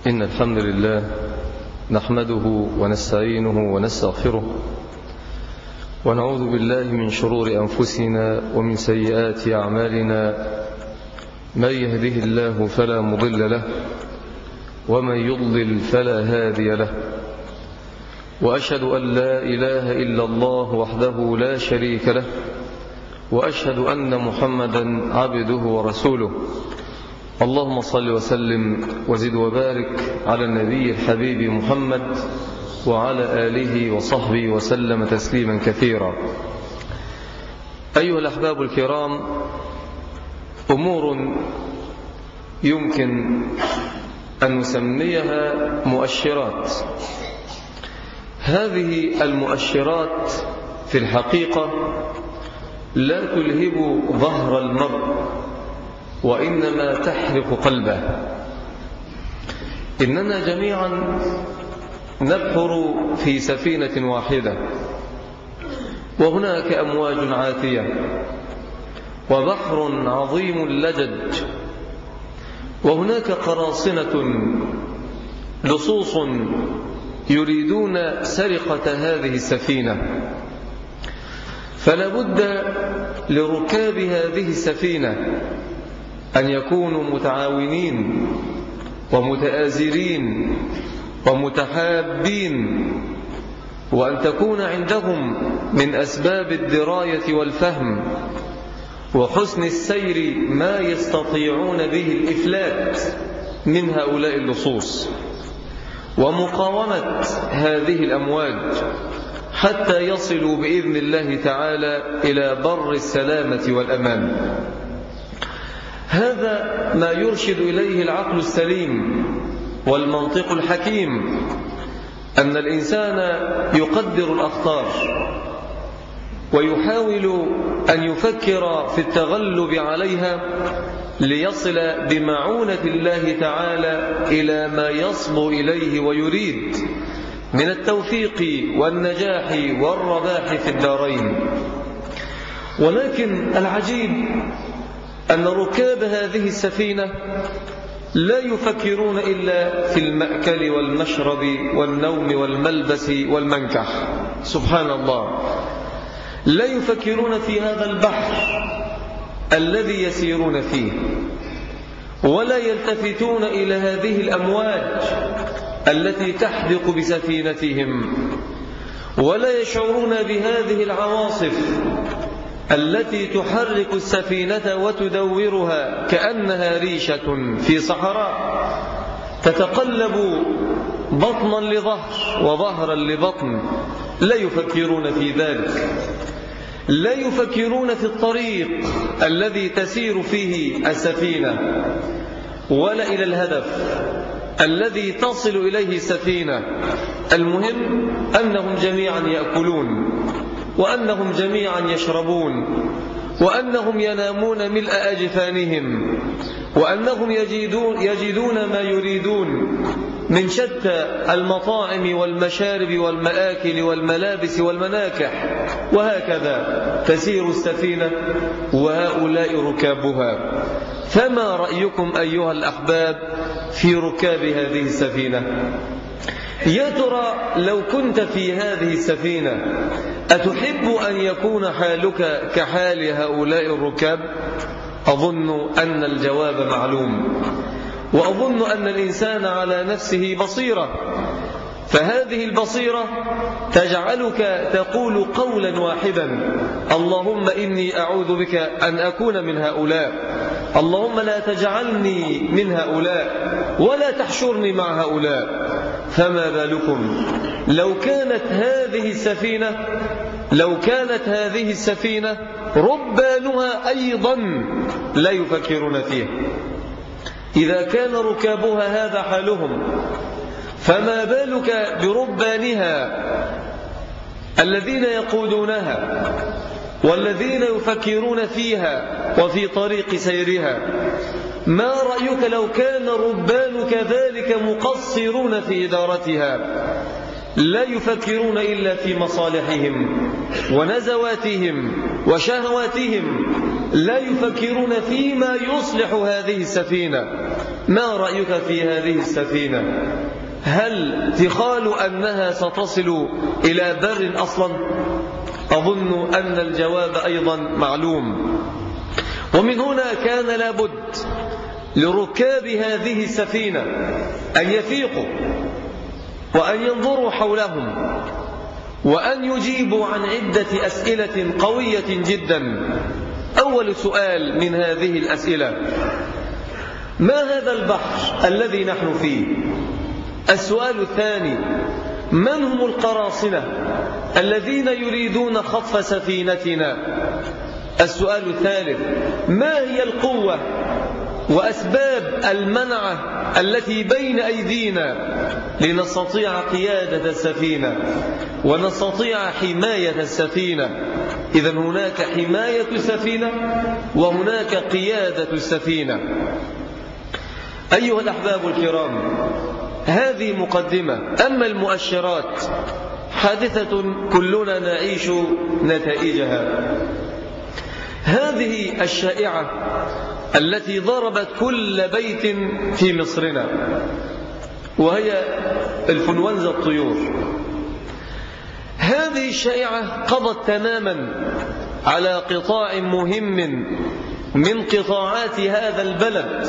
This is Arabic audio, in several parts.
إن الحمد لله نحمده ونستعينه ونستغفره ونعوذ بالله من شرور أنفسنا ومن سيئات أعمالنا. من يهده الله فلا مضل له ومن يضلل فلا هادي له، وأشهد أن لا إله إلا الله وحده لا شريك له، وأشهد أن محمدا عبده ورسوله. اللهم صل وسلم وزد وبارك على النبي الحبيب محمد وعلى آله وصحبه وسلم تسليما كثيرا. أيها الأحباب الكرام، أمور يمكن أن نسميها مؤشرات. هذه المؤشرات في الحقيقة لا تلهب ظهر المرء، وإنما تحرق قلبه. إننا جميعا نبحر في سفينة واحدة، وهناك أمواج عاتية وبحر عظيم لجج، وهناك قراصنة لصوص يريدون سرقة هذه السفينة. فلا بد لركاب هذه السفينة أن يكونوا متعاونين ومتآزرين ومتحابين، وأن تكون عندهم من أسباب الدراية والفهم وحسن السير ما يستطيعون به الإفلات من هؤلاء اللصوص ومقاومة هذه الأمواج حتى يصلوا بإذن الله تعالى إلى بر السلامة والأمان. هذا ما يرشد إليه العقل السليم والمنطق الحكيم، أن الإنسان يقدر الأخطار ويحاول أن يفكر في التغلب عليها ليصل بمعونة الله تعالى إلى ما يصبو إليه ويريد من التوفيق والنجاح والرباح في الدارين. ولكن العجيب أن ركاب هذه السفينة لا يفكرون إلا في المأكل والمشرب والنوم والملبس والمنكح. سبحان الله، لا يفكرون في هذا البحر الذي يسيرون فيه، ولا يلتفتون إلى هذه الأمواج التي تحدق بسفينتهم، ولا يشعرون بهذه العواصف التي تحرك السفينة وتدورها كأنها ريشة في صحراء تتقلب بطنا لظهر وظهرا لبطن. لا يفكرون في ذلك، لا يفكرون في الطريق الذي تسير فيه السفينة، ولا إلى الهدف الذي تصل إليه السفينة. المهم أنهم جميعا يأكلون، وأنهم جميعا يشربون، وأنهم ينامون ملء أجفانهم، وأنهم يجدون ما يريدون من شتى المطاعم والمشارب والمآكل والملابس والمناكح. وهكذا تسير السفينة وهؤلاء ركابها. فما رأيكم أيها الأحباب في ركاب هذه السفينة؟ يا ترى لو كنت في هذه السفينة أتحب أن يكون حالك كحال هؤلاء الركاب؟ أظن أن الجواب معلوم، وأظن أن الإنسان على نفسه بصيرة، فهذه البصيرة تجعلك تقول قولا واحدا: اللهم إني أعوذ بك أن أكون من هؤلاء، اللهم لا تجعلني من هؤلاء ولا تحشرني مع هؤلاء. فما بالكم لو كانت هذه السفينة ربانها أيضا لا يفكرون فيها؟ إذا كان ركابها هذا حالهم، فما بالك بربانها الذين يقودونها والذين يفكرون فيها وفي طريق سيرها؟ ما رأيك لو كان ربان كذلك مقصرون في إدارتها، لا يفكرون إلا في مصالحهم ونزواتهم وشهواتهم، لا يفكرون فيما يصلح هذه السفينة. ما رأيك في هذه السفينة؟ هل تخال أنها ستصل إلى بر أصلا؟ أظن أن الجواب أيضا معلوم. ومن هنا كان لابد لركاب هذه السفينة أن يفيقوا وأن ينظروا حولهم وأن يجيبوا عن عدة أسئلة قوية جدا. أول سؤال من هذه الأسئلة: ما هذا البحر الذي نحن فيه؟ السؤال الثاني: من هم القراصنة الذين يريدون خطف سفينتنا؟ السؤال الثالث: ما هي القوة وأسباب المنعة التي بين أيدينا لنستطيع قيادة السفينة ونستطيع حماية السفينة؟ إذن هناك حماية السفينة وهناك قيادة السفينة. أيها الأحباب الكرام، هذه مقدمة. أما المؤشرات حادثة كلنا نعيش نتائجها. هذه الشائعة التي ضربت كل بيت في مصرنا وهي الإنفلونزا الطيور، هذه الشائعة قضت تماما على قطاع مهم من قطاعات هذا البلد،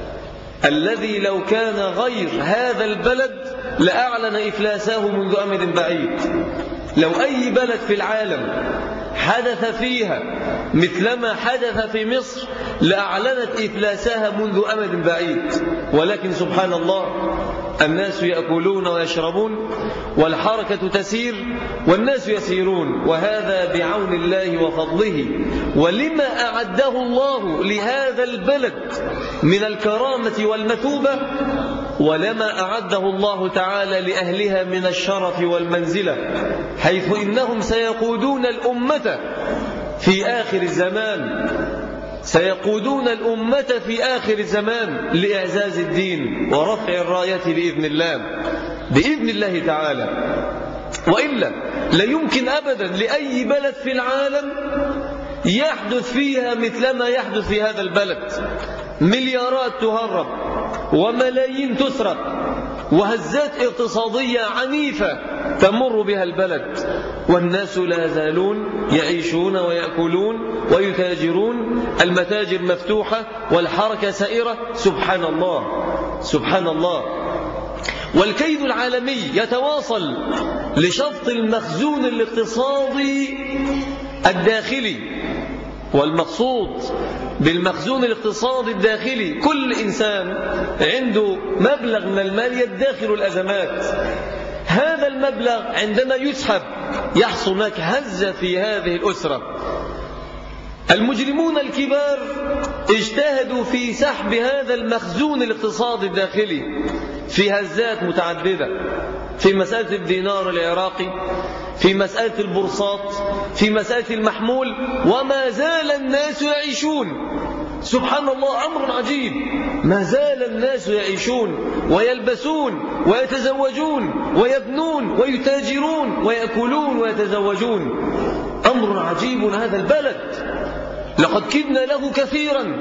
الذي لو كان غير هذا البلد لأعلن إفلاسه منذ أمد بعيد. لو أي بلد في العالم حدث فيها مثلما حدث في مصر لأعلنت إفلاسها منذ أمد بعيد، ولكن سبحان الله، الناس يأكلون ويشربون والحركة تسير والناس يسيرون، وهذا بعون الله وفضله ولما أعده الله لهذا البلد من الكرامة والمثوبة، ولما أعده الله تعالى لأهلها من الشرف والمنزلة، حيث إنهم سيقودون الأمة في آخر الزمان، سيقودون الأمة في آخر الزمان لإعزاز الدين ورفع الراية بإذن الله تعالى. وإلا لا يمكن أبدا لأي بلد في العالم يحدث فيها مثلما يحدث في هذا البلد. مليارات تهرب وملايين تسرق وهزات اقتصادية عنيفة تمر بها البلد، والناس لا يزالون يعيشون ويأكلون ويتاجرون، المتاجر مفتوحة والحركة سائرة. سبحان الله سبحان الله. والكيد العالمي يتواصل لشفط المخزون الاقتصادي الداخلي. والمقصود بالمخزون الاقتصادي الداخلي كل إنسان عنده مبلغ من المال يدخر الأزمات. هذا المبلغ عندما يسحب يحصل هناك هزة في هذه الأسرة. المجرمون الكبار اجتهدوا في سحب هذا المخزون الاقتصادي الداخلي في هزات متعددة، في مسألة الدينار العراقي، في مسألة البورصات، في مسألة المحمول، وما زال الناس يعيشون. سبحان الله، أمر عجيب، ما زال الناس يعيشون ويلبسون ويتزوجون ويبنون ويتاجرون ويأكلون ويتزوجون. أمر عجيب هذا البلد. لقد كدنا له كثيرا،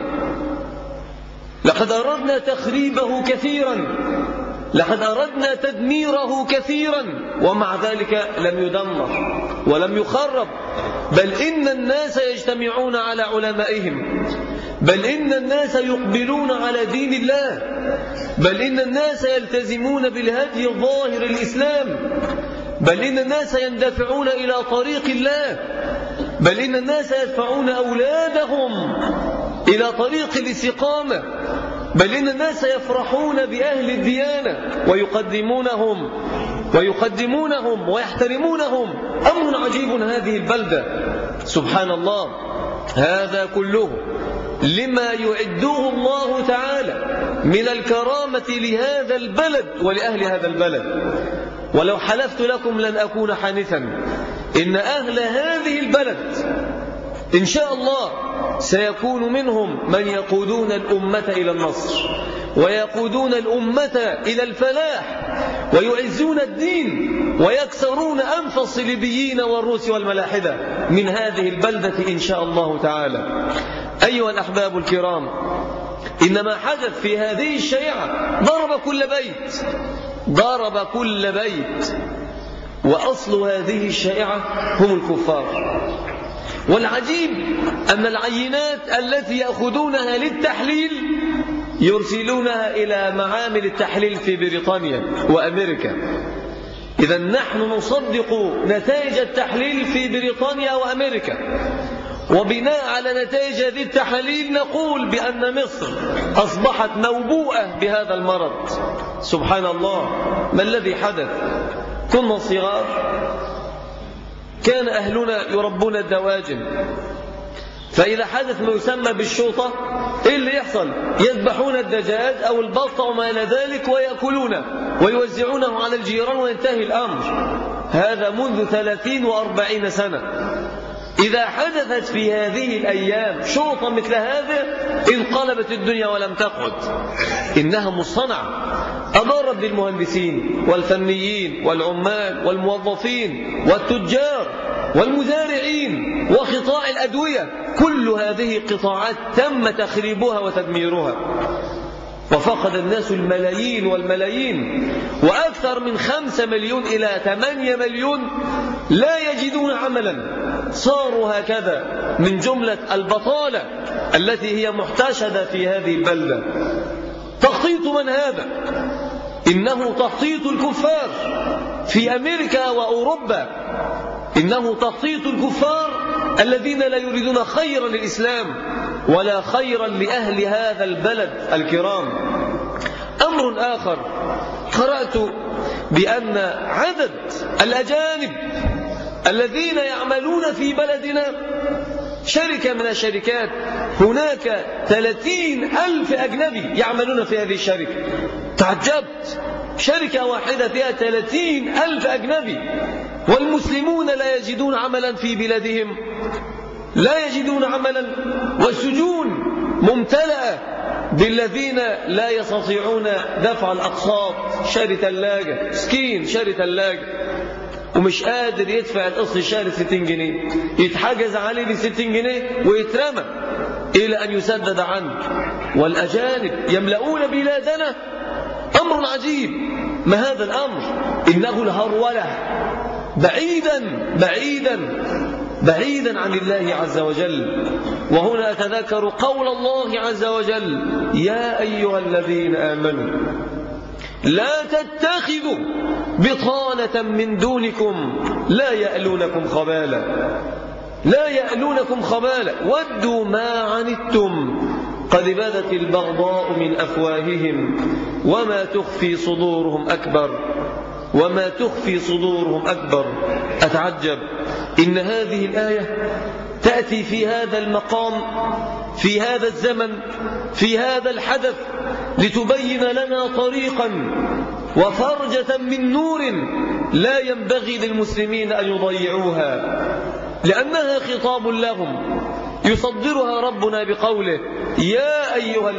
لقد أردنا تخريبه كثيرا، لقد أردنا تدميره كثيرا، ومع ذلك لم يدمر ولم يخرب، بل إن الناس يجتمعون على علمائهم، بل إن الناس يقبلون على دين الله، بل إن الناس يلتزمون بالهدي الظاهر الإسلام، بل إن الناس يندفعون إلى طريق الله، بل إن الناس يدفعون أولادهم إلى طريق الاستقامة، بل إن الناس يفرحون بأهل الديانة ويقدمونهم ويحترمونهم. أمر عجيب هذه البلدة. سبحان الله. هذا كله لما يعده الله تعالى من الكرامة لهذا البلد ولأهل هذا البلد. ولو حلفت لكم لن أكون حانثا إن أهل هذه البلد إن شاء الله سيكون منهم من يقودون الأمة إلى النصر ويقودون الأمة إلى الفلاح ويعزون الدين ويكسرون أنف الصليبيين والروس والملاحدة من هذه البلدة إن شاء الله تعالى. أيها الأحباب الكرام، إن ما حدث في هذه الشيعة ضرب كل بيت، وأصل هذه الشائعة هم الكفار. والعجيب أن العينات التي يأخذونها للتحليل يرسلونها إلى معامل التحليل في بريطانيا وأمريكا. إذا نحن نصدق نتائج التحليل في بريطانيا وأمريكا، وبناء على نتائج هذه التحاليل نقول بأن مصر أصبحت موبوءة بهذا المرض. سبحان الله، ما الذي حدث؟ كنا صغار، كان أهلنا يربون الدواجن، فإذا حدث ما يسمى بالشوطة إيه اللي يحصل؟ يذبحون الدجاج أو البط وما إلى ذلك ويأكلونه ويوزعونه على الجيران وينتهي الأمر. هذا منذ 30 و40 سنة. إذا حدثت في هذه الأيام شوطة مثل هذه انقلبت الدنيا ولم تقعد. إنها مصطنعة، أضرت بالمهندسين والفنيين والعمال والموظفين والتجار والمزارعين وقطاع الأدوية. كل هذه قطاعات تم تخريبها وتدميرها، وفقد الناس الملايين والملايين، وأكثر من 5 مليون إلى 8 مليون لا يجدون عملا. صاروا هكذا من جملة البطالة التي هي محتشدة في هذه البلدة. تخطيط من هذا؟ إنه تخطيط الكفار في أمريكا وأوروبا، إنه تخطيط الكفار الذين لا يريدون خيرا للإسلام ولا خيرا لأهل هذا البلد الكرام. أمر آخر، قرأت بأن عدد الأجانب الذين يعملون في بلدنا شركة من الشركات، هناك 30,000 أجنبي يعملون في هذه الشركة. تعجبت، شركة واحدة فيها 30,000 أجنبي، والمسلمون لا يجدون عملا في بلادهم، لا يجدون عملا، والسجون ممتلئة بالذين لا يستطيعون دفع الأقساط. شاري ثلاجة، مسكين شاري ثلاجة ومش قادر يدفع القسط الشهري 60 جنيه، يتحجز عليه ب60 جنيه ويترمى إلى أن يسدد عنه. والأجانب يملؤون بلادنا. أمر عجيب. ما هذا الأمر؟ إنه الهرولة، بعيدا عن الله عز وجل. وهنا أتذكر قول الله عز وجل: يا أيها الذين آمنوا لا تتخذوا بطانة من دونكم لا يألونكم خبالا ودوا ما عنتم قد بدت البغضاء من أفواههم وما تخفي صدورهم أكبر. أتعجب، إن هذه الآية تأتي في هذا المقام، في هذا الزمن، في هذا الحدث، لتبين لنا طريقا وفرجة من نور لا ينبغي للمسلمين أن يضيعوها، لأنها خطاب لهم يصدرها ربنا بقوله: يا أيها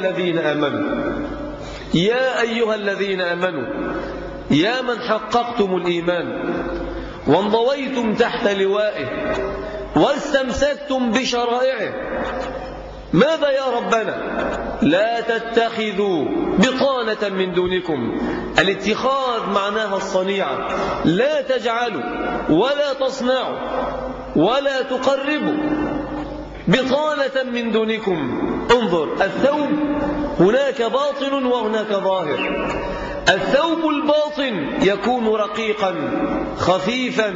الذين آمنوا يا من حققتم الإيمان وانضويتم تحت لوائه واستمسكتم بشرائعه. ماذا يا ربنا؟ لا تتخذوا بطانة من دونكم. الاتخاذ معناها الصنيعة. لا تجعلوا ولا تصنعوا ولا تقربوا بطانة من دونكم. انظر، الثوب هناك باطن وهناك ظاهر. الثوب الباطن يكون رقيقا خفيفا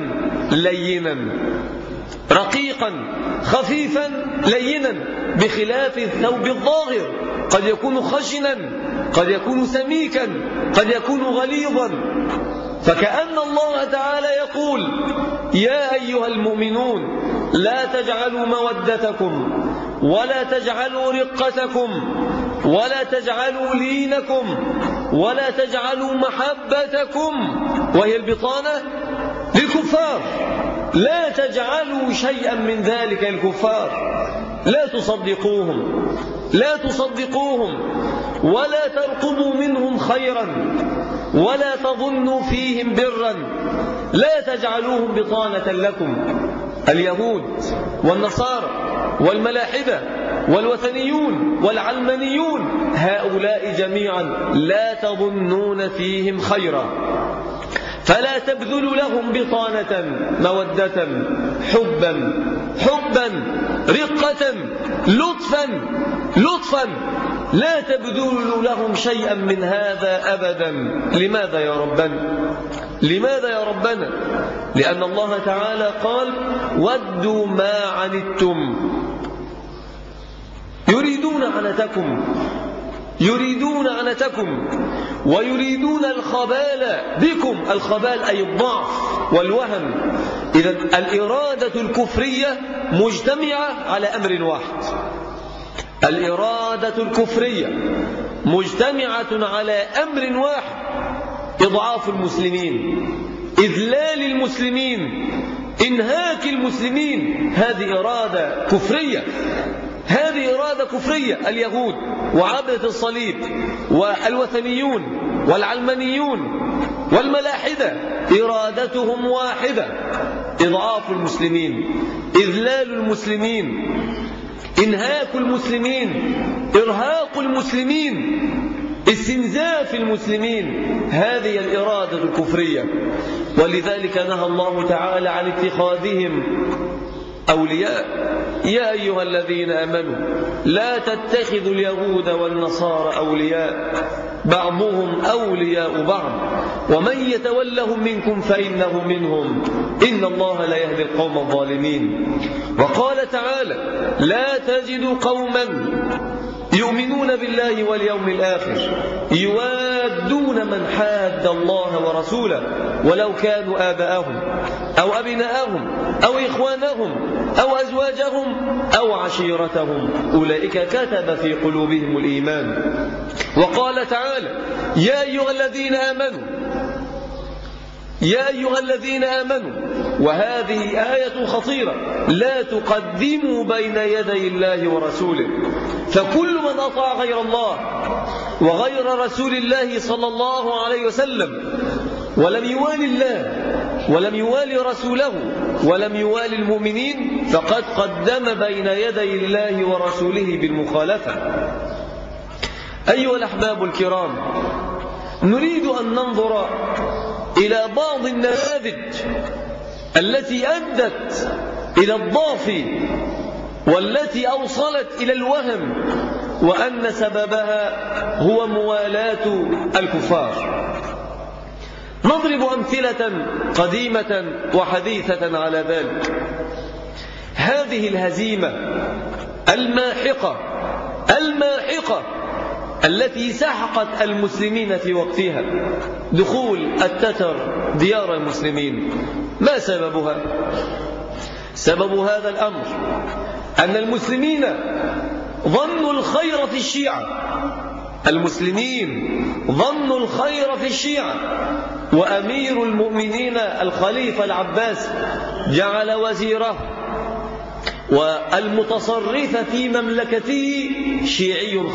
لينا، بخلاف الثوب الظاهر، قد يكون خشنا، قد يكون سميكا، قد يكون غليظا. فكأن الله تعالى يقول: يا أيها المؤمنون لا تجعلوا مودتكم ولا تجعلوا رقتكم ولا تجعلوا لينكم ولا تجعلوا محبتكم، وهي البطانة، للكفار. لا تجعلوا شيئا من ذلك الكفار. لا تصدقوهم ولا ترقبوا منهم خيرا ولا تظنوا فيهم برا. لا تجعلوهم بطانة لكم. اليهود والنصارى والملاحدة والوثنيون والعلمانيون هؤلاء جميعا لا تظنون فيهم خيرا، فلا تبذلوا لهم بطانة، مودة، حبا، رقة، لطفا، لا تبذلوا لهم شيئا من هذا أبدا. لماذا يا ربنا؟ لأن الله تعالى قال: ودوا ما عنتم، يريدون عنتكم ويريدون الخبال بكم. الخبال أي الضعف والوهن. إذن الإرادة الكفرية مجتمعة على أمر واحد، الإرادة الكفرية مجتمعة على أمر واحد: إضعاف المسلمين، إذلال المسلمين، إنهاك المسلمين. هذه إرادة كفرية. اليهود وعبدة الصليب والوثنيون والعلمانيون والملاحدة إرادتهم واحدة: إضعاف المسلمين، إذلال المسلمين، إنهاك المسلمين، إرهاق المسلمين، استنزاف المسلمين. هذه الإرادة الكفرية. ولذلك نهى الله تعالى عن اتخاذهم أولياء: يا أيها الذين آمنوا لا تتخذوا اليهود والنصارى أولياء بعضهم أولياء بعض ومن يتولهم منكم فإنه منهم إن الله لا يهدي القوم الظالمين. وقال تعالى: لا تجد قوما يؤمنون بالله واليوم الآخر يوادون من حاد الله ورسوله ولو كانوا آباءهم أو أبناءهم أو إخوانهم أو أزواجهم أو عشيرتهم أولئك كتب في قلوبهم الإيمان. وقال تعالى: يا أيها الذين آمنوا، وهذه آية خطيرة: لا تقدموا بين يدي الله ورسوله. فكل من أطاع غير الله وغير رسول الله صلى الله عليه وسلم ولم يوالي الله ولم يوالي رسوله ولم يوالي المؤمنين فقد قدم بين يدي الله ورسوله بالمخالفة. أيها الأحباب الكرام، نريد أن ننظر إلى بعض النماذج التي أدت إلى الضعف والتي أوصلت إلى الوهم، وأن سببها هو موالاة الكفار. نضرب أمثلة قديمة وحديثة على ذلك. هذه الهزيمة الماحقة التي سحقت المسلمين في وقتها، دخول التتر ديار المسلمين، ما سببها؟ سبب هذا الأمر أن المسلمين ظنوا الخير في الشيعة، وأمير المؤمنين الخليفة العباس جعل وزيره والمتصرف في مملكته شيعي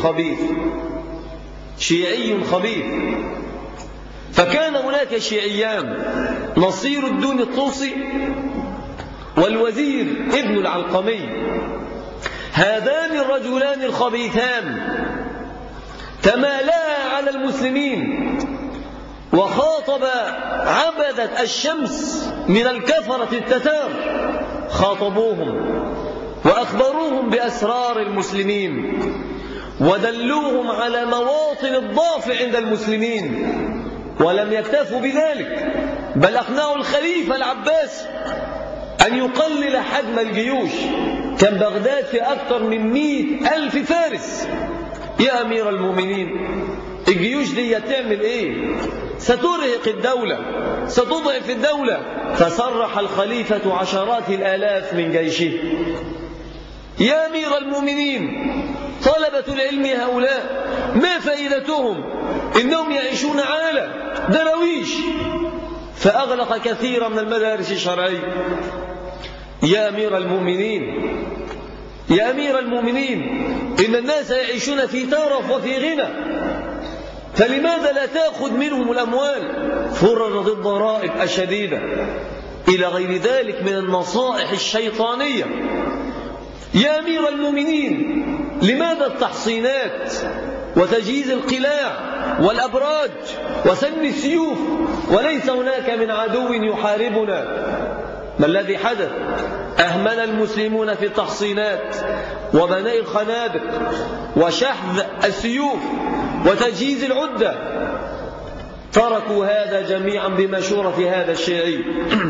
خبيث. فكان هناك شيعيان: نصير الدين الطوسي والوزير ابن العلقمي. هذان الرجلان الخبيثان تمالا على المسلمين، وخاطب عبدة الشمس من الكفرة التتار، خاطبوهم وأخبروهم بأسرار المسلمين ودلوهم على مواطن الضعف عند المسلمين. ولم يكتفوا بذلك، بل أقنعوا الخليفة العباس أن يقلل حجم الجيوش. كان بغداد في أكثر من 100,000 فارس. يا أمير المؤمنين، الجيوش دي تعمل إيه؟ سترهق الدولة، ستضعف الدولة. فصرح الخليفة عشرات الآلاف من جيشه. يا أمير المؤمنين، طلبة العلم هؤلاء ما فائدتهم؟ إنهم يعيشون عالة درويش. فأغلق كثيرا من المدارس الشرعية. يا أمير المؤمنين، إن الناس يعيشون في ترف وفي غنى، فلماذا لا تأخذ منهم الأموال؟ فرض الضرائب الشديدة إلى غير ذلك من النصائح الشيطانية. يا أمير المؤمنين، لماذا التحصينات وتجهيز القلاع والأبراج وسن السيوف وليس هناك من عدو يحاربنا؟ ما الذي حدث؟ أهمل المسلمون في التحصينات وبناء الخنادق وشحذ السيوف وتجهيز العدة، تركوا هذا جميعا بمشورة هذا الشيعي.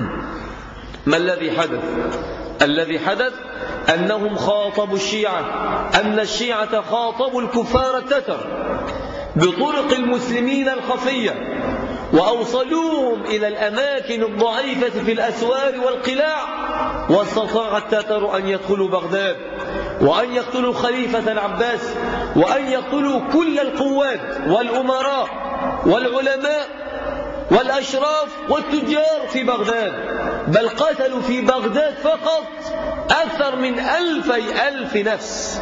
ما الذي حدث؟ الذي حدث أنهم خاطبوا الشيعة، أن الشيعة خاطبوا الكفار التتر بطرق المسلمين الخفية وأوصلوهم إلى الأماكن الضعيفة في الأسوار والقلاع، واستطاع التتر أن يدخلوا بغداد وأن يقتلوا الخليفة العباس وأن يقتلوا كل القوات والأمراء والعلماء والأشراف والتجار في بغداد، بل قتلوا في بغداد فقط أكثر من 2000 نفس،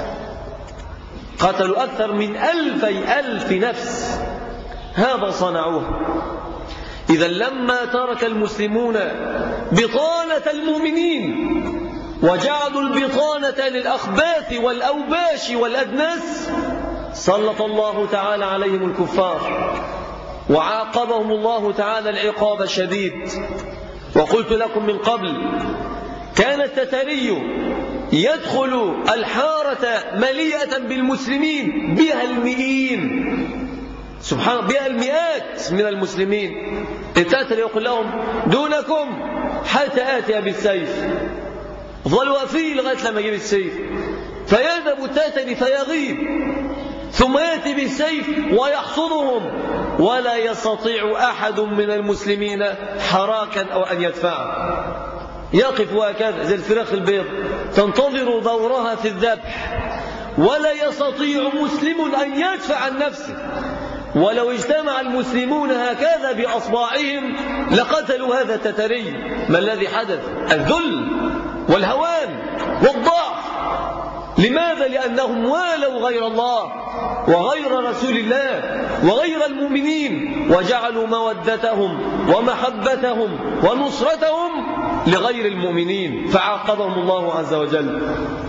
قتلوا أكثر من 2000 نفس. هذا صنعوه. إذا لما ترك المسلمون بطانة المؤمنين وجعلوا البطانة للأخباث والأوباش والأدناس، سلط الله تعالى عليهم الكفار وعاقبهم الله تعالى العقاب الشديد. وقلت لكم من قبل كان التتري يدخل الحارة مليئة بالمسلمين بها المئين، سبحان الله، بها المئات من المسلمين. التتري يقول لهم دونكم حتى آتي بالسيف، ظلوا فيه لغاية لما يجيب السيف، فيذهب التتري فيغيب ثم يأتي بالسيف ويحصدهم، ولا يستطيع أحد من المسلمين حراكا أو أن يدفعه، يقف هكذا زي الفراخ البيض تنتظر دورها في الذبح، ولا يستطيع مسلم أن يدفع عن نفسه. ولو اجتمع المسلمون هكذا بأصباعهم لقتلوا هذا التتري. ما الذي حدث؟ الذل والهوان والضعف. لماذا؟ لأنهم والوا غير الله وغير رسول الله وغير المؤمنين، وجعلوا مودتهم ومحبتهم ونصرتهم لغير المؤمنين، فعاقبهم الله عز وجل.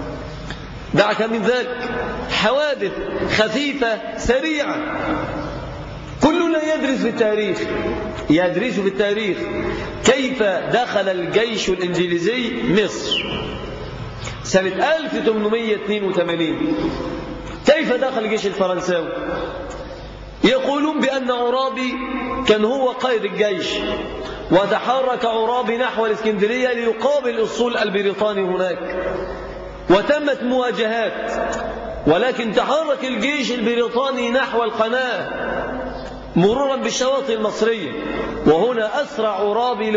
دعك من ذلك حوادث خفيفة سريعة. كلنا يدرس في التاريخ، يدرس في التاريخ كيف دخل الجيش الإنجليزي مصر سنة 1882. كيف دخل الجيش الفرنساوي؟ يقولون بأن عرابي كان هو قائد الجيش، وتحرك عرابي نحو الإسكندرية ليقابل الأسطول البريطاني هناك، وتمت مواجهات، ولكن تحرك الجيش البريطاني نحو القناة مرورا بالشواطئ المصرية، وهنا أسرع عرابي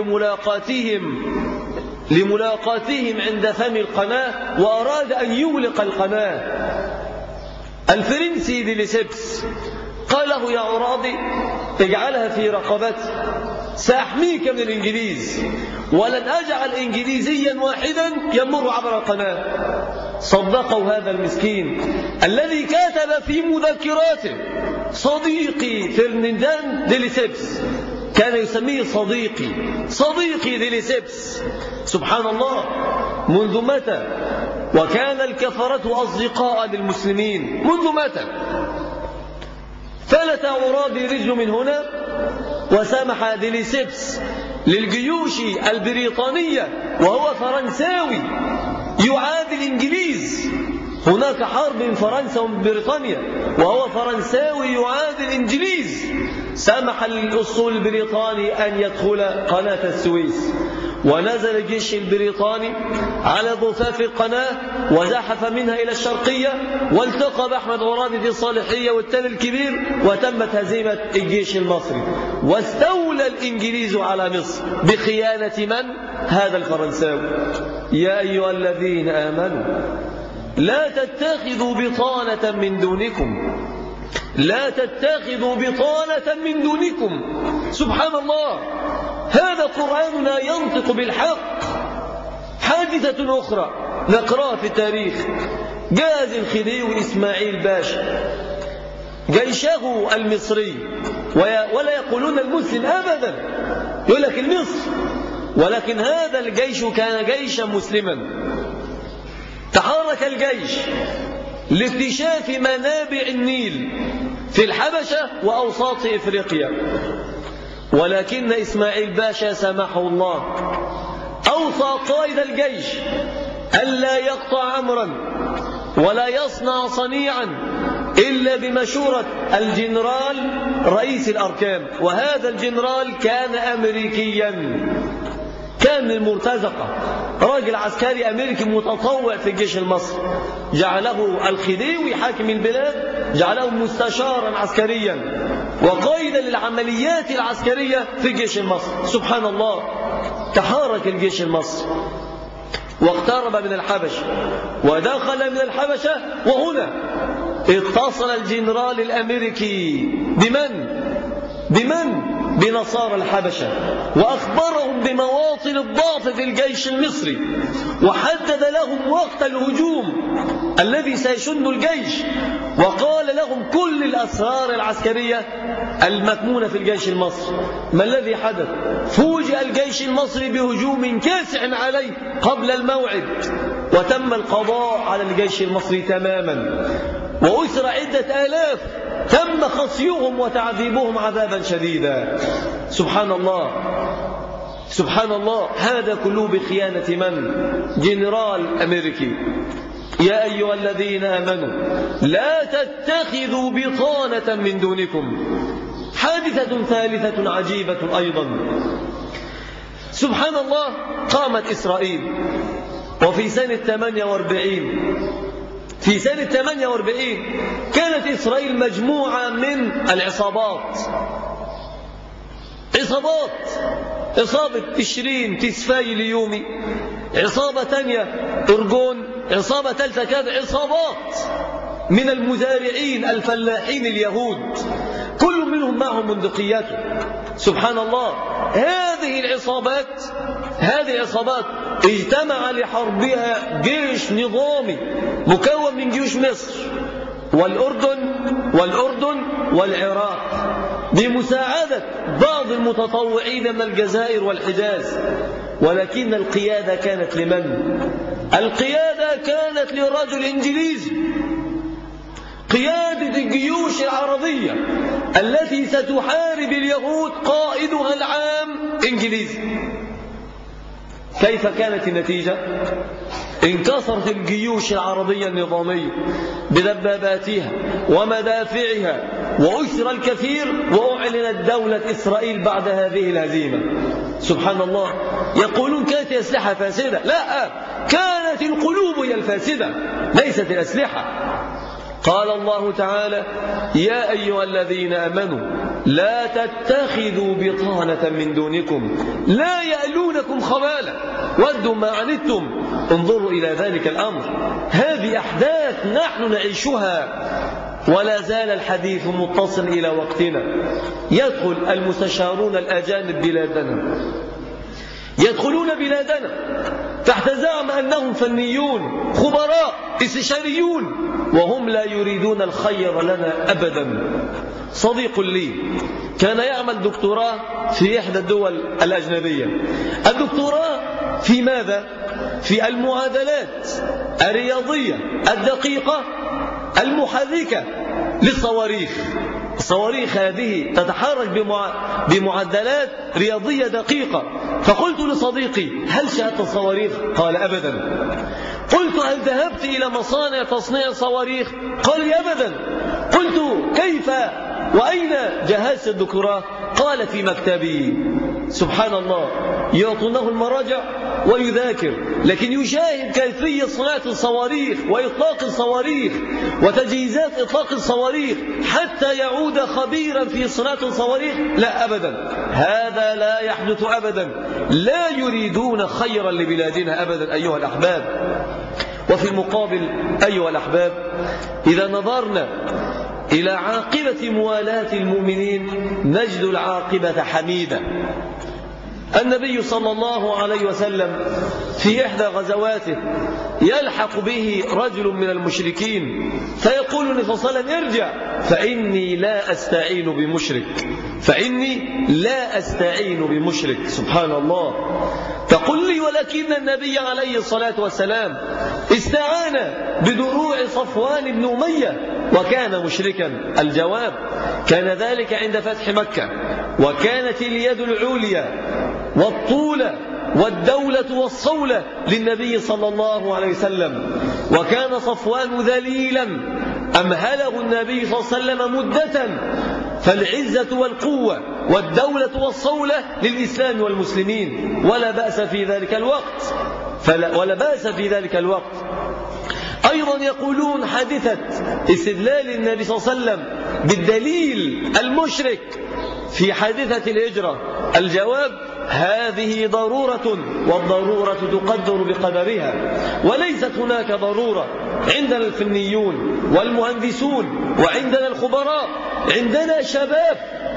لملاقاتهم عند فم القناة، وأراد أن يغلق القناة. الفرنسي دي ليسيبس قال له يا عرابي اجعلها في رقبتي، سأحميك من الإنجليز، ولن أجعل إنجليزيا واحدا يمر عبر القناة. صدقوا هذا المسكين الذي كتب في مذكراته صديقي فرناندان دي ليسيبس، كان يسميه صديقي دي ليسيبس. سبحان الله، منذ متى وكان الكفرة أصدقاء للمسلمين؟ منذ متى؟ فلت عرابي رجل من هنا وسمح دي ليسيبس للجيوش البريطانية وهو فرنساوي يعادي الإنجليز. هناك حرب بين فرنسا وبريطانيا وهو فرنساوي يعادي الإنجليز. سمح للأسطول البريطاني أن يدخل قناة السويس، ونزل الجيش البريطاني على ضفاف القناة وزحف منها إلى الشرقية، والتقى بأحمد عرابي في الصالحية والتل الكبير، وتمت هزيمة الجيش المصري، واستولى الإنجليز على مصر بخيانة من؟ هذا الفرنساوي. يا أيها الذين آمنوا لا تتخذوا بطانة من دونكم، لا تتخذوا بطانة من دونكم. سبحان الله، هذا قرآننا ينطق بالحق. حادثة أخرى نقرأها في التاريخ، جاز الخديوي إسماعيل باشا جيشه المصري، ولا يقولون المسلم أبدا، يقول لك المصر، ولكن هذا الجيش كان جيشا مسلما. تحرك الجيش لاكتشاف منابع النيل في الحبشة وأوساط إفريقيا، ولكن إسماعيل باشا سامحه الله أوصى قائد الجيش ألا يقطع أمرا ولا يصنع صنيعا إلا بمشورة الجنرال رئيس الأركان، وهذا الجنرال كان أمريكيا، كان المرتزقة، راجل عسكري أمريكي متطوع في الجيش المصري، جعله الخديوي حاكم البلاد، جعله مستشارا عسكريا وقائدا للعمليات العسكرية في الجيش المصري. سبحان الله، تحرك الجيش المصري واقترب من الحبشة ودخل من الحبشة، وهنا اتصل الجنرال الأمريكي بمن؟ بنصارى الحبشة، وأخبرهم بمواطن الضعف في الجيش المصري، وحدد لهم وقت الهجوم الذي سيشن الجيش، وقال لهم كل الأسرار العسكرية المكمونة في الجيش المصري. ما الذي حدث؟ فوجئ الجيش المصري بهجوم كاسع عليه قبل الموعد، وتم القضاء على الجيش المصري تماما، وأسر عدة آلاف تم خصيهم وتعذيبهم عذابا شديدا. سبحان الله، سبحان الله، هذا كله بخيانة من؟ جنرال أمريكي. يا أيها الذين آمنوا لا تتخذوا بطانة من دونكم. حادثة ثالثة عجيبة أيضا. سبحان الله، قامت إسرائيل وفي سنة 48 كانت إسرائيل مجموعة من العصابات، عصابة تشرين تسفاي اليومي، عصابة تانية أرجون، عصابة ثالثة كذا، عصابات من المزارعين الفلاحين اليهود، كل منهم معهم بندقياته. سبحان الله، هذه العصابات اجتمع لحربها جيش نظامي مكون من جيوش مصر والأردن والعراق، بمساعدة بعض المتطوعين من الجزائر والحجاز. ولكن القيادة كانت لمن؟ القيادة كانت لرجل إنجليزي، قيادة الجيوش العربية التي ستحارب اليهود قائدها العام إنجليزي. كيف كانت النتيجة؟ انكسرت الجيوش العربية النظامية بدباباتها ومدافعها، وأسر الكثير، وأعلنت دولة إسرائيل بعد هذه الهزيمة. سبحان الله، يقولون كانت الأسلحة فاسدة، لا، كانت القلوب هي الفاسدة ليست الأسلحة. قال الله تعالى: يا أيها الذين آمنوا لا تتخذوا بطانة من دونكم لا يألونكم خبالا ودوا ما عنتم. انظروا إلى ذلك الأمر، هذه أحداث نحن نعيشها ولا زال الحديث متصل إلى وقتنا. يدخل المستشارون الأجانب يدخلون بلادنا تحت زعم أنهم فنيون خبراء استشاريون، وهم لا يريدون الخير لنا أبدا. صديق لي كان يعمل دكتوراه في إحدى الدول الأجنبية. الدكتوراه في ماذا؟ في المعادلات الرياضية الدقيقة المحركة للصواريخ. الصواريخ هذه تتحرك بمعدلات رياضية دقيقة. فقلت لصديقي: هل شاهدت الصواريخ؟ قال: أبدا. قلت: هل ذهبت إلى مصانع تصنيع صواريخ؟ قال لي: أبدا. قلت: كيف وأين جهاز الدكتوراه؟ قال: في مكتبي. سبحان الله، يعطونه المراجع ويذاكر، لكن يشاهد كيفية صناعة الصواريخ وإطلاق الصواريخ وتجهيزات إطلاق الصواريخ حتى يعود خبيرا في صناعة الصواريخ؟ لا أبدا، هذا لا يحدث أبدا. لا يريدون خيرا لبلادنا أبدا أيها الأحباب. وفي المقابل أيها الأحباب، إذا نظرنا إلى عاقبة موالاة المؤمنين نجد العاقبة حميدة. النبي صلى الله عليه وسلم في إحدى غزواته يلحق به رجل من المشركين، فيقول النبي صلى الله عليه وسلم: ارجع فإني لا أستعين بمشرك. فإني لا أستعين بمشرك. سبحان الله. تقول لي ولكن النبي عليه الصلاة والسلام استعان بدروع صفوان بن أمية وكان مشركا. الجواب: كان ذلك عند فتح مكة، وكانت اليد العليا والطولة والدولة والصولة للنبي صلى الله عليه وسلم، وكان صفوان ذليلا أمهله النبي صلى الله عليه وسلم مدة، فالعزة والقوة والدولة والصولة للإسلام والمسلمين، ولا بأس في ذلك الوقت. أيضا يقولون حادثة استدلال النبي صلى الله عليه وسلم بالدليل المشرك في حادثة الهجرة. الجواب: هذه ضرورة، والضرورة تقدر بقدرها، وليست هناك ضرورة. عندنا الفنيون والمهندسون وعندنا الخبراء، عندنا شباب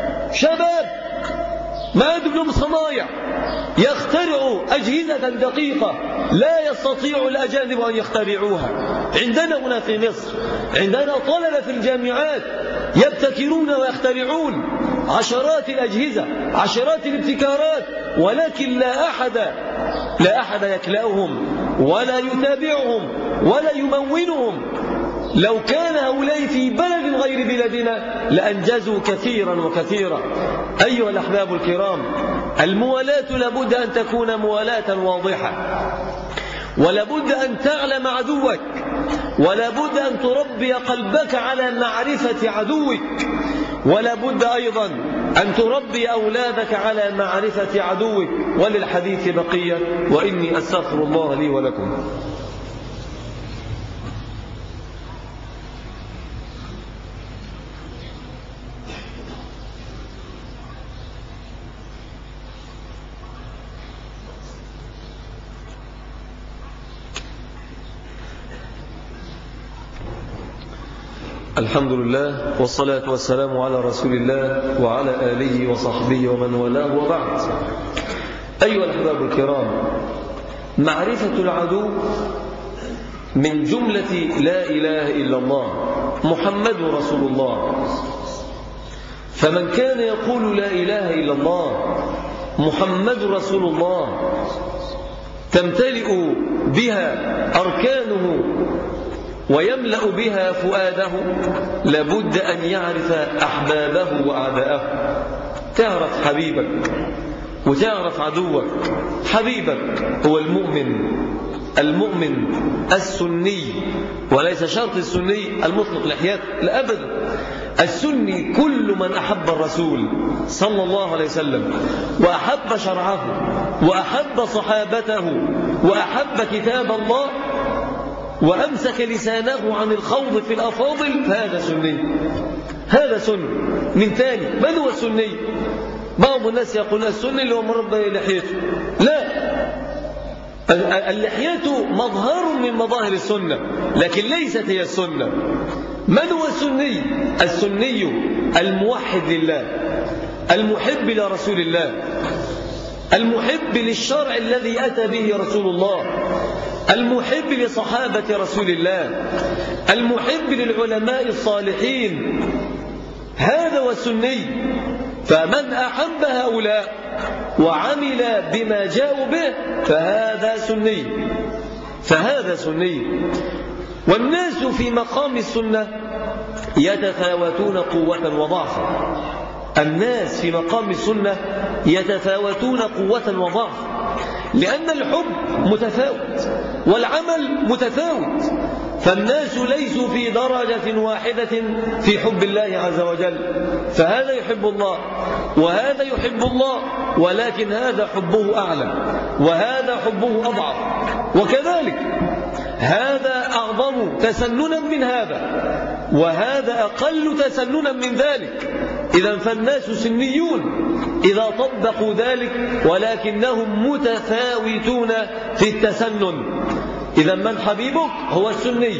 ما عندهم لهم صنايع يخترعوا أجهزة دقيقة لا يستطيع الأجانب أن يخترعوها. عندنا هنا في مصر عندنا طلبة في الجامعات يبتكرون ويخترعون عشرات الأجهزة، عشرات الابتكارات، ولكن لا أحد يكلأهم ولا يتابعهم ولا يمونهم. لو كان هؤلاء في بلد غير بلدنا لأنجزوا كثيرا وكثيرا. أيها الأحباب الكرام، الموالاة لابد أن تكون موالاة واضحة، ولابد أن تعلم عدوك، ولابد أن تربي قلبك على معرفة عدوك، ولابد أيضا أن تربي أولادك على معرفة عدوك. وللحديث بقية، وإني أستغفر الله لي ولكم. الحمد لله، والصلاة والسلام على رسول الله وعلى آله وصحبه ومن والاه، وبعد. أيها الأحباب الكرام، معرفة العدو من جملة لا إله إلا الله محمد رسول الله. فمن كان يقول لا إله إلا الله محمد رسول الله تمتلئ بها أركانه ويملأ بها فؤاده، لابد أن يعرف أحبابه وأعداءه. تعرف حبيبك وتعرف عدوك. حبيبك هو المؤمن السني، وليس شرط السني المطلق لحيات، لا أبدا. السني كل من أحب الرسول صلى الله عليه وسلم، وأحب شرعه، وأحب صحابته، وأحب كتاب الله، وأمسك لسانه عن الخوض في الأفاضل، فهذا سني. هذا سني. من تاني، من هو السني؟ بعض الناس يقول السني اللي هو مربى لحيته. لا، اللحية مظهر من مظاهر السنة، لكن ليست هي السنة. من هو السني؟ السني الموحد لله، المحب لرسول الله، المحب للشرع الذي أتى به رسول الله، المحب لصحابة رسول الله، المحب للعلماء الصالحين. هذا هو السني. فمن أحب هؤلاء وعمل بما جاءوا به فهذا سني. والناس في مقام السنة يتفاوتون قوة وضعفا. الناس في مقام السنة يتفاوتون قوة وضعفا، لأن الحب متفاوت والعمل متفاوت. فالناس ليسوا في درجة واحدة في حب الله عز وجل. فهذا يحب الله وهذا يحب الله، ولكن هذا حبه أعلى وهذا حبه أضعف. وكذلك هذا أعظم تسننا من هذا، وهذا أقل تسننا من ذلك. إذن فالناس سنيون إذا طبقوا ذلك، ولكنهم متفاوتون في التسنن. إذن من حبيبك هو السني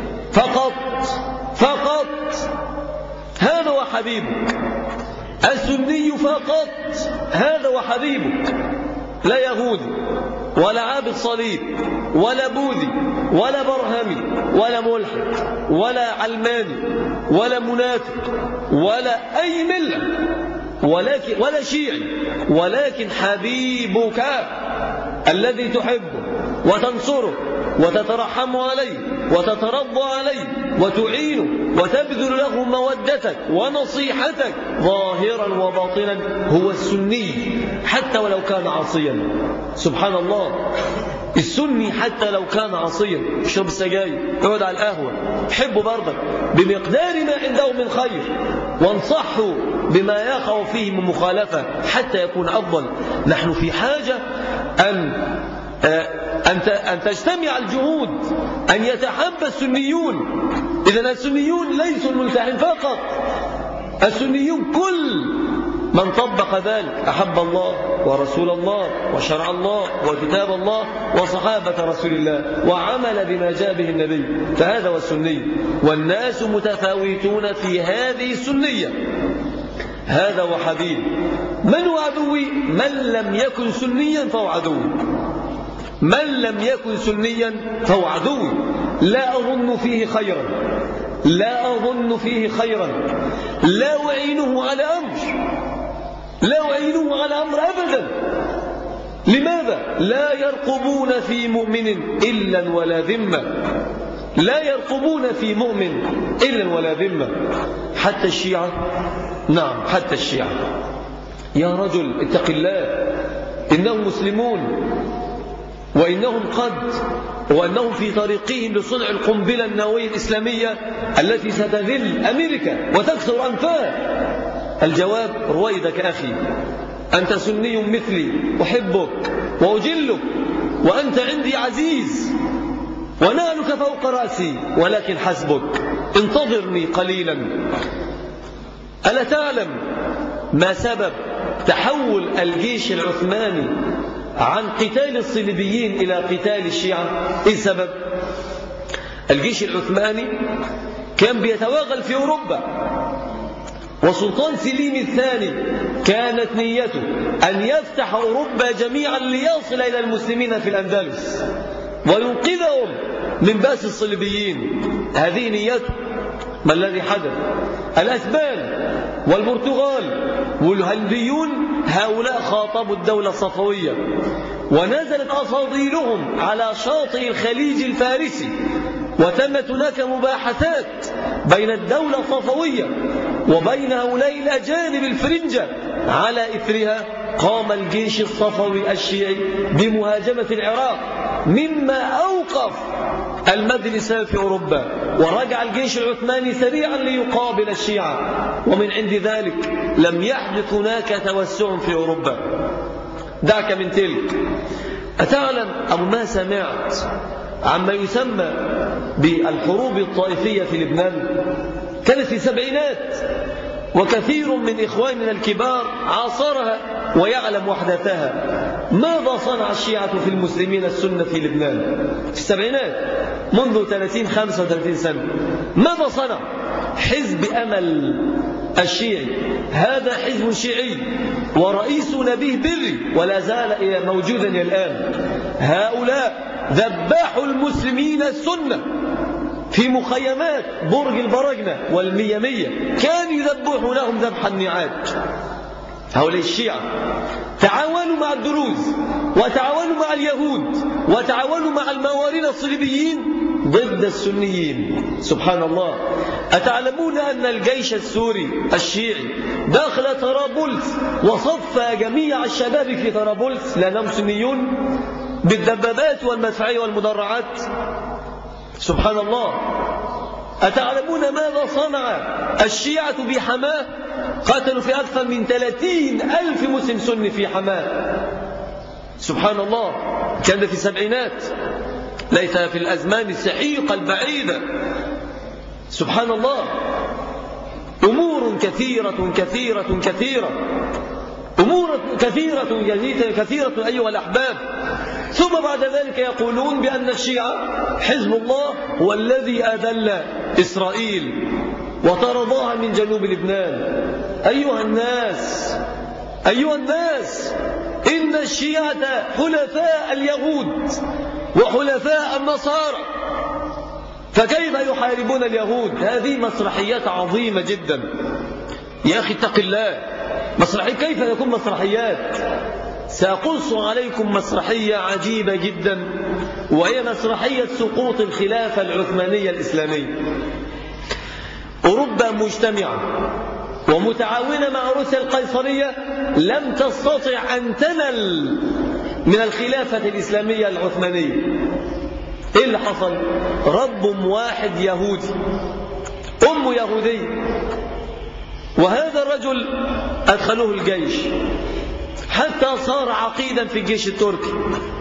فقط. هذا هو حبيبك، السني فقط. هذا هو حبيبك، لا يهودي ولا عابد صليب ولا بوذي ولا برهمي ولا ملحد ولا علماني ولا منافق ولا أي ملة. ولا شيعي، ولكن حبيبك الذي تحبه وتنصره وتترحم عليه وتترضى عليه وتعينه وتبذل له مودتك ونصيحتك ظاهرا وباطنا هو السني حتى ولو كان عاصيا. سبحان الله، السني حتى لو كان عاصيا، يشرب السجاير، يقعد على القهوة، حبه برضك بمقدار ما عنده من خير، وانصحه بما يقع فيه من مخالفة حتى يكون أفضل. نحن في حاجة أن تجتمع الجهود، أن يتحب السنيون. إذن السنيون ليسوا الملتحين فقط، السنيون كل من طبق ذلك، أحب الله ورسول الله وشرع الله وكتاب الله وصحابة رسول الله وعمل بما جاء به النبي، فهذا هو السني. والناس متفاوتون في هذه السنية. هذا هو حبيب. من هو عدوي؟ من لم يكن سنيا فهو عدوي. من لم يكن سنيا فهو عدوي. لا أظن فيه خيرا، لا أظن فيه خيرا، لا أعينه على أمر، لا أعينه على أمر أبدا. لماذا؟ لا يرقبون في مؤمن إلا ولا ذمة، لا يرقبون في مؤمن إلا ولا ذمة. حتى الشيعة، نعم حتى الشيعة. يا رجل اتق الله، إنهم مسلمون، وإنهم في طريقهم لصنع القنبلة النووية الإسلامية التي ستذل أمريكا وتكسر أنفها. الجواب رويدك أخي، أنت سني مثلي، أحبك وأجلك، وأنت عندي عزيز، ونالك فوق رأسي، ولكن حسبك، انتظرني قليلا. ألا تعلم ما سبب تحول الجيش العثماني عن قتال الصليبيين إلى قتال الشيعة؟ إيه السبب؟ الجيش العثماني كان بيتوغل في أوروبا، وسلطان سليم الثاني كانت نيته أن يفتح أوروبا جميعا ليصل إلى المسلمين في الأندلس وينقذهم من بأس الصليبيين. هذه نيته. ما الذي حدث؟ الأسبان والبرتغال والهنديون هؤلاء خاطبوا الدولة الصفوية، ونزلت أصاديلهم على شاطئ الخليج الفارسي، وتمت هناك مباحثات بين الدولة الصفوية وبين هؤلاء الأجانب الفرنجة. على إثرها قام الجيش الصفوي الشيعي بمهاجمة العراق، مما أوقف المد الإسلامي في أوروبا، ورجع الجيش العثماني سريعا ليقابل الشيعة، ومن عند ذلك لم يحدث هناك توسع في أوروبا. دعك من تلك. أتعلم أو ما سمعت عما يسمى بالحروب الطائفية في لبنان؟ كانت في السبعينات، وكثير من إخواننا الكبار عاصرها ويعلم وحدتها. ماذا صنع الشيعة في المسلمين السنة في لبنان في السبعينات منذ 30-35 سنة؟ ماذا صنع؟ حزب أمل الشيعي، هذا حزب شيعي ورئيس نبيه بري ولا زال موجودا الآن. هؤلاء ذبحوا المسلمين السنة في مخيمات برج البرجنة والميمية، كانوا يذبحونهم ذبح النعاج. هؤلاء الشيعة تعاونوا مع الدروز، وتعاونوا مع اليهود، وتعاونوا مع الموالين الصليبيين ضد السنيين. سبحان الله. أتعلمون أن الجيش السوري الشيعي دخل طرابلس وصف جميع الشباب في طرابلس لأنهم سنيون بالدبابات والمدفعية والمدرعات؟ سبحان الله. أتعلمون ماذا صنع الشيعة بحماه؟ قاتلوا في أكثر من 30,000 مسلم سني في حماه. سبحان الله. كان في السبعينات، ليس في الأزمان السحيقة البعيدة. سبحان الله. أمور كثيرة كثيرة كثيرة، أمور كثيرة أيها الأحباب. ثم بعد ذلك يقولون بأن الشيعة حزب الله هو الذي أذل إسرائيل وطردها من جنوب لبنان. أيها الناس، إن الشيعة حلفاء اليهود وحلفاء النصارى، فكيف يحاربون اليهود؟ هذه مسرحيات عظيمة جدا. يا أخي اتق الله، مسرحية كيف تكون مسرحيات؟ سأقص عليكم مسرحية عجيبة جدا، وهي مسرحية سقوط الخلافة العثمانية الإسلامية. أوروبا مجتمعة ومتعاونة مع روسيا القيصرية لم تستطع أن تنل من الخلافة الإسلامية العثمانية. إيه اللي حصل؟ رب واحد يهودي، أم يهودية، وهذا الرجل أدخلوه الجيش حتى صار عقيدا في الجيش التركي.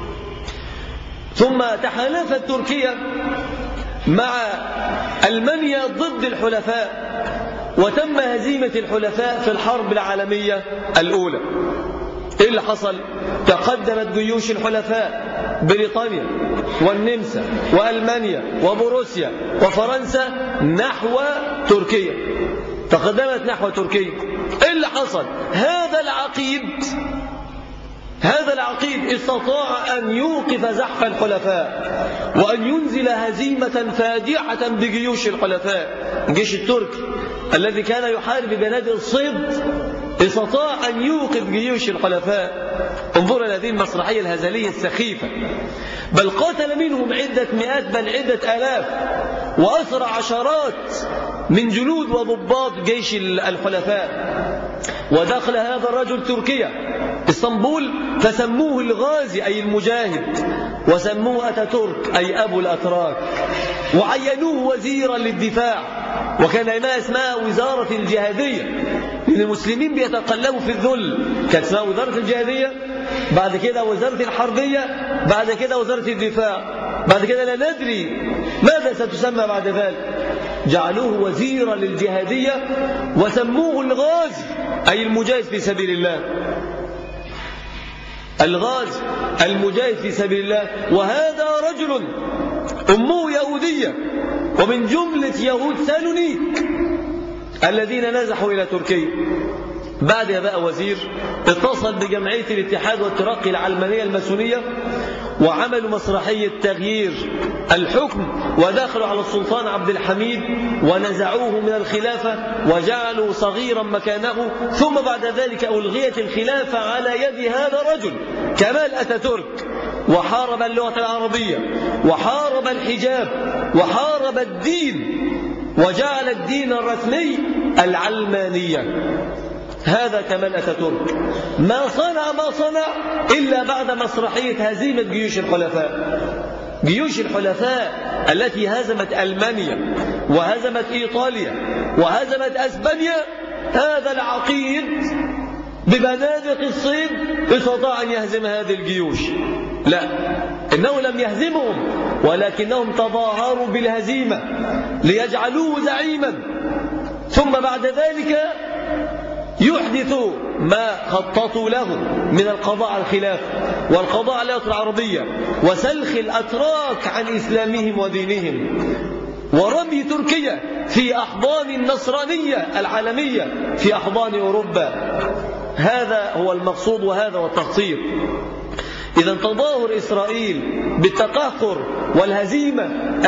ثم تحالفت تركيا مع ألمانيا ضد الحلفاء، وتم هزيمة الحلفاء في الحرب العالمية الأولى. إيه اللي حصل؟ تقدمت جيوش الحلفاء بريطانيا والنمسا وألمانيا وبروسيا وفرنسا نحو تركيا، تقدمت نحو تركيا. إيه اللي حصل؟ هذا العقيد استطاع أن يوقف زحف الحلفاء وأن ينزل هزيمة فادحة بجيوش الحلفاء. الجيش التركي الذي كان يحارب بنادق الصيد استطاع أن يوقف جيوش الحلفاء. انظروا هذه المسرحية الهزلية السخيفة. بل قاتل منهم عدة مئات بل عدة آلاف، وأسرى عشرات من جنود وضباط جيش الحلفاء. ودخل هذا الرجل تركيا اسطنبول فسموه الغازي أي المجاهد، وسموه أتاتورك أي أبو الأتراك، وعينوه وزيرا للدفاع، وكان ما اسمها وزارة الجهادية، لأن المسلمين بيتقلبوا في الذل. كانت اسمها وزارة الجهادية، بعد كده وزارة الحربية، بعد كده وزارة الدفاع، بعد كده لا ندري ماذا ستسمى بعد ذلك. جعلوه وزيرا للجهادية وسموه الغازي أي المجاهد في سبيل الله. الغازي المجاهد في سبيل الله. وهذا رجل أمه يهودية ومن جملة يهود سالونيك الذين نزحوا إلى تركيا. بعدها بقى وزير اتصل بجمعية الاتحاد والترقي العلمانية الماسونية وعملوا مسرحية تغيير الحكم، ودخلوا على السلطان عبد الحميد ونزعوه من الخلافة وجعلوا صغيرا مكانه. ثم بعد ذلك ألغيت الخلافة على يد هذا الرجل كمال أتاتورك، وحارب اللغة العربية وحارب الحجاب وحارب الدين وجعل الدين الرسمي العلمانية. هذا كمال أتاتورك ما صنع إلا بعد مسرحية هزيمة جيوش الحلفاء. جيوش الحلفاء التي هزمت ألمانيا وهزمت إيطاليا وهزمت أسبانيا، هذا العقيد ببنادق الصيد استطاع أن يهزم هذه الجيوش. لا، إنه لم يهزمهم، ولكنهم تظاهروا بالهزيمة ليجعلوه زعيما، ثم بعد ذلك يحدثوا ما خططوا له من القضاء على الخلافة والقضاء على الأطراف العربية وسلخ الأتراك عن إسلامهم ودينهم ورمي تركيا في أحضان النصرانية العالمية في أحضان أوروبا. هذا هو المقصود وهذا هو التخطيط. إذا تظاهر إسرائيل بالتقهقر والهزيمة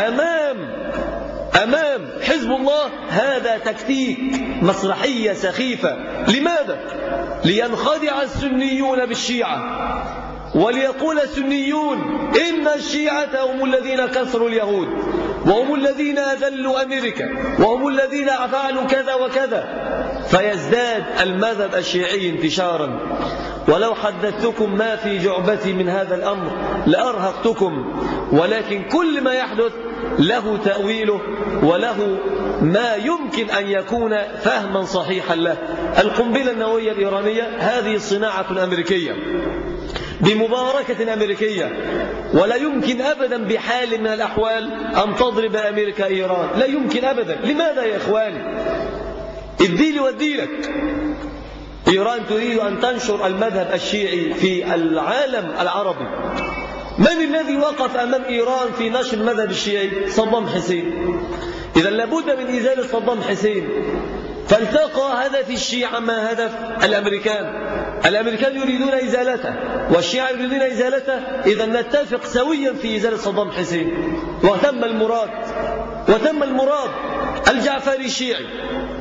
أمام حزب الله هذا تكتيك، مسرحية سخيفة. لماذا؟ لينخدع السنيون بالشيعة وليقول السنيون إن الشيعة هم الذين كسروا اليهود وهم الذين أذلوا أمريكا وهم الذين فعلوا كذا وكذا، فيزداد المذهب الشيعي انتشارا. ولو حدثتكم ما في جعبتي من هذا الأمر لأرهقتكم، ولكن كل ما يحدث له تأويله وله ما يمكن أن يكون فهما صحيحا له. القنبلة النووية الإيرانية هذه صناعة أمريكية بمباركة أمريكية، ولا يمكن أبدا بحال من الأحوال أن تضرب أمريكا إيران، لا يمكن أبدا. لماذا يا إخواني؟ اديلي وديلك. إيران تريد أن تنشر المذهب الشيعي في العالم العربي. من الذي وقف أمام إيران في نشر المذهب الشيعي؟ صدام حسين. إذا لابد من إزالة صدام حسين. فالتقى هدف الشيعة مع هدف الأمريكان يريدون إزالته والشيعة يريدون إزالته. إذا نتفق سويا في إزالة صدام حسين، وتم المراد. الجعفري الشيعي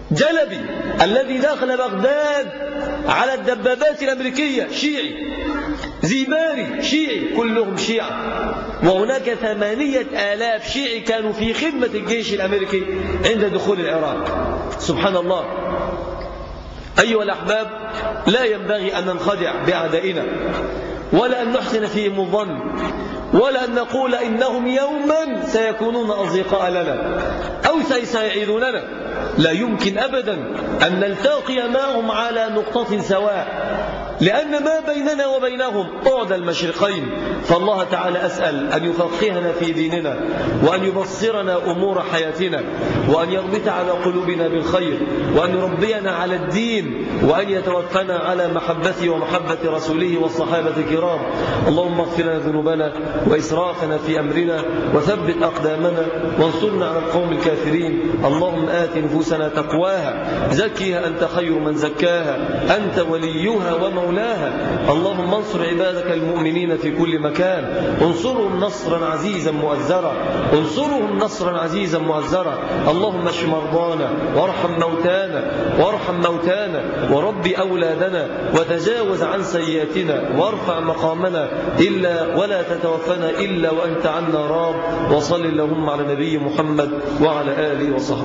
جلبي الذي دخل بغداد على الدبابات الأمريكية شيعي، زيباري شيعي، كلهم شيعة. وهناك 8,000 شيعي كانوا في خدمة الجيش الأمريكي عند دخول العراق. سبحان الله. أيها الأحباب، لا ينبغي أن ننخدع بأعدائنا ولا أن نحسن فيهم الظن ولا أن نقول إنهم يوما سيكونون أصدقاء لنا أو سيساعدوننا. لا يمكن أبدا أن نلتقي معهم على نقطة سواء، لأن ما بيننا وبينهم بعد المشرقين. فالله تعالى أسأل أن يفقهنا في ديننا وأن يبصرنا أمور حياتنا وأن يربط على قلوبنا بالخير وأن يربينا على الدين وأن يتوفنا على محبته ومحبة رسوله والصحابة الكرام. اللهم اغفر لنا ذنوبنا وإسرافنا في أمرنا وثبت أقدامنا وانصرنا على القوم الكافرين. اللهم آت نفوسنا تقواها زكها أنت خير من زكاها أنت وليها ومولاها. اللهم انصر عبادك المؤمنين في كل مكان، انصرهم نصرا عزيزا مؤزرا، انصرهم نصرا عزيزا مؤزرا. اللهم اشف مرضانا وارحم موتانا ورب أولادنا وتجاوز عن سيئاتنا وارفع مقامنا ولا تتوفنا إلا وأنت عنا راض. وصل اللهم على نبي محمد وعلى آله وصحبه.